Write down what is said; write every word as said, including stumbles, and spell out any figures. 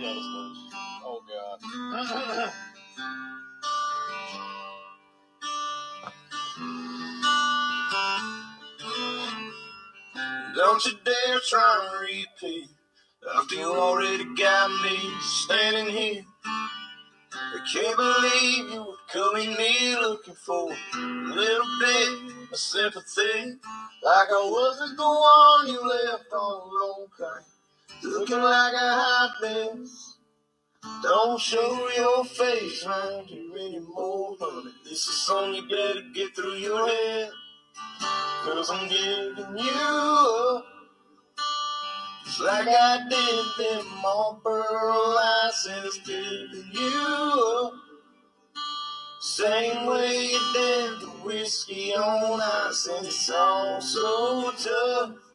Seattle Snows. Oh, God. Don't you dare try and repeat after you already got me standing here. I can't believe you would come in me looking for a little bit of sympathy, like I wasn't the one you left on alone, kind, looking like a hot mess. Don't show your face round here anymore, honey. This is something you better get through your head, 'cause I'm giving you up, just like I did them Marlboro license, giving you up, same way you did the whiskey on ice, and it's all so tough.